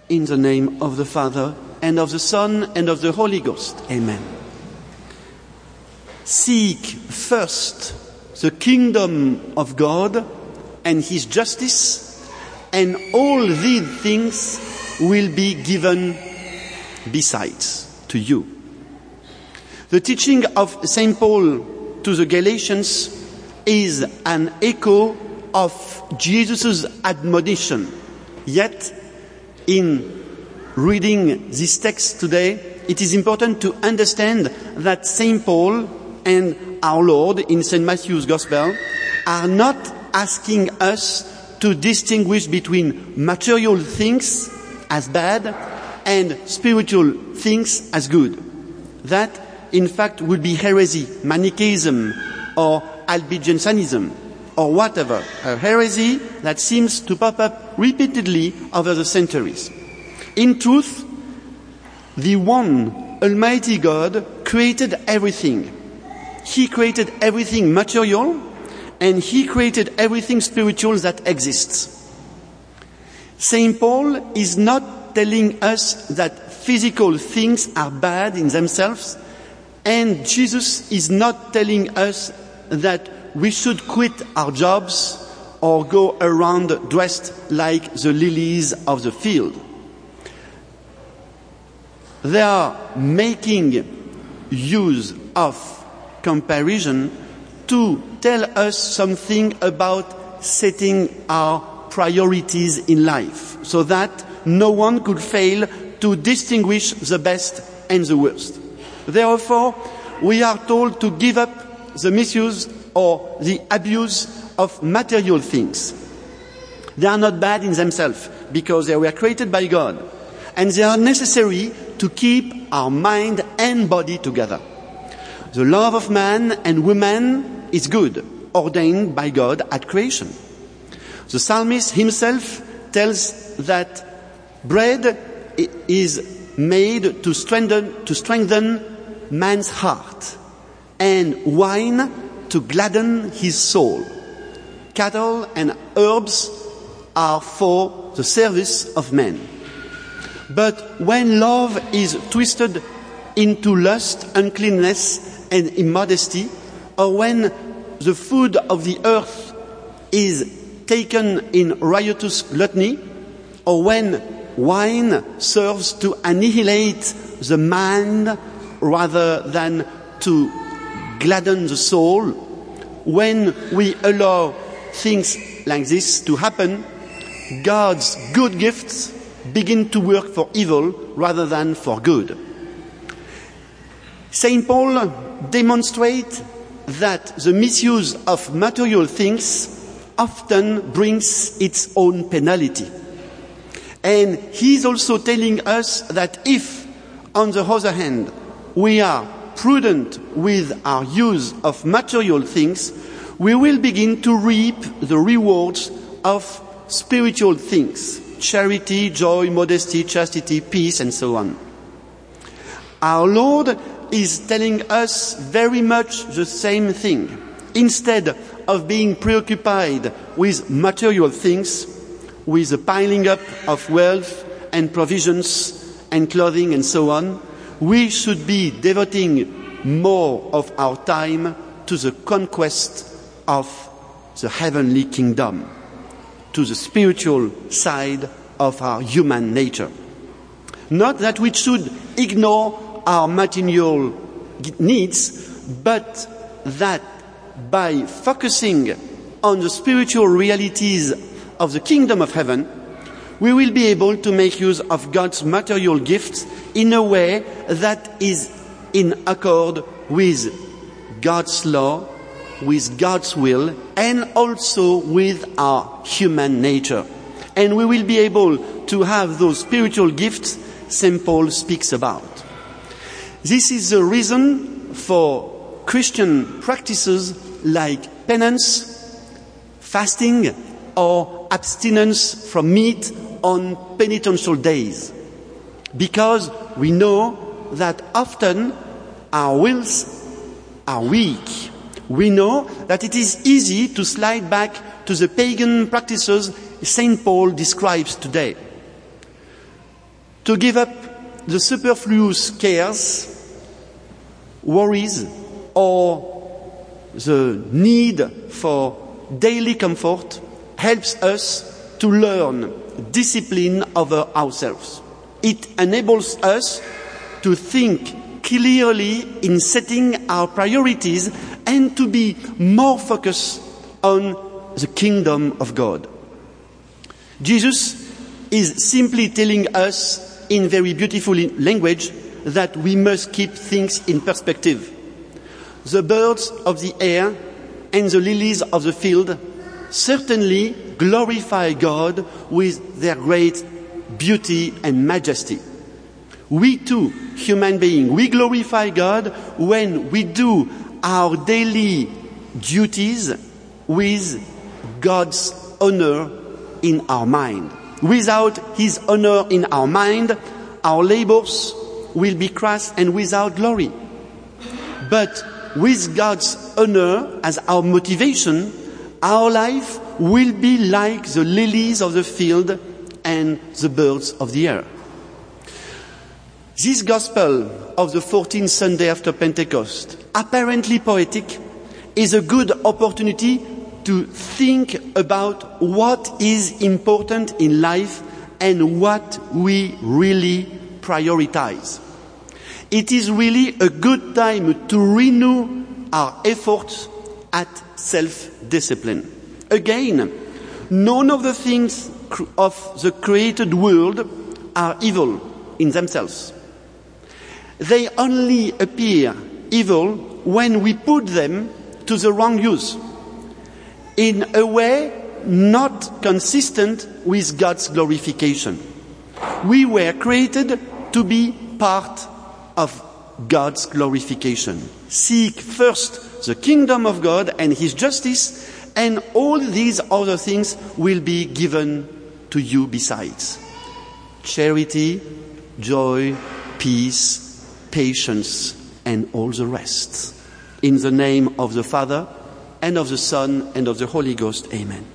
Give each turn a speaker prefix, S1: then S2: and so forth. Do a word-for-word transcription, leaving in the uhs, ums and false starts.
S1: In the name of the Father, and of the Son, and of the Holy Ghost. Amen. Seek first the kingdom of God and his justice, and all these things will be given besides to you. The teaching of Saint Paul to the Galatians is an echo of Jesus' admonition. Yet, in reading this text today, it is important to understand that Saint Paul and our Lord in Saint Matthew's Gospel are not asking us to distinguish between material things as bad and spiritual things as good. That, in fact, would be heresy, Manichaeism, or Albigensianism, or whatever, a heresy that seems to pop up repeatedly over the centuries. In truth, the one Almighty God created everything. He created everything material, and he created everything spiritual that exists. Saint Paul is not telling us that physical things are bad in themselves, and Jesus is not telling us that we should quit our jobs or go around dressed like the lilies of the field. They are making use of comparison to tell us something about setting our priorities in life, so that no one could fail to distinguish the best and the worst. Therefore, we are told to give up the misuse or the abuse of material things. They are not bad in themselves because they were created by God, and they are necessary to keep our mind and body together. The love of man and woman is good, ordained by God at creation. The psalmist himself tells that bread is made to strengthen, to strengthen man's heart, and wine to gladden his soul. Cattle and herbs are for the service of men. But when love is twisted into lust, uncleanness, and immodesty, or when the food of the earth is taken in riotous gluttony, or when wine serves to annihilate the mind rather than to gladden the soul, when we allow things like this to happen, God's good gifts begin to work for evil rather than for good. Saint Paul demonstrates that the misuse of material things often brings its own penalty. And he is also telling us that if, on the other hand, we are prudent with our use of material things, we will begin to reap the rewards of spiritual things: charity, joy, modesty, chastity, peace, and so on. Our Lord is telling us very much the same thing. Instead of being preoccupied with material things, with the piling up of wealth and provisions and clothing and so on, we should be devoting more of our time to the conquest of the heavenly kingdom, to the spiritual side of our human nature. Not that we should ignore our material needs, but that by focusing on the spiritual realities of the kingdom of heaven, we will be able to make use of God's material gifts in a way that is in accord with God's law, with God's will, and also with our human nature. And we will be able to have those spiritual gifts Saint Paul speaks about. This is the reason for Christian practices like penance, fasting, or abstinence from meat on penitential days. Because we know that often our wills are weak. We know that it is easy to slide back to the pagan practices Saint Paul describes today. to give up the superfluous cares, worries, or the need for daily comfort helps us to learn discipline over ourselves. It enables us to think clearly in setting our priorities and to be more focused on the kingdom of God. Jesus is simply telling us in very beautiful language that we must keep things in perspective. The birds of the air and the lilies of the field certainly glorify God with their great beauty and majesty. We too, human beings, we glorify God when we do our daily duties with God's honor in our mind. Without His honor in our mind, our labors will be crass and without glory. But with God's honor as our motivation, our life will be like the lilies of the field and the birds of the air. This gospel of the fourteenth Sunday after Pentecost, apparently poetic, is a good opportunity to think about what is important in life and what we really prioritize. It is really a good time to renew our efforts at self-discipline. Again, none of the things of the created world are evil in themselves. They only appear evil when we put them to the wrong use, in a way not consistent with God's glorification. We were created to be part of God's glorification. Seek first the kingdom of God and His justice, and all these other things will be given to you besides. Charity, joy, peace, patience, and all the rest. In the name of the Father, and of the Son, and of the Holy Ghost. Amen.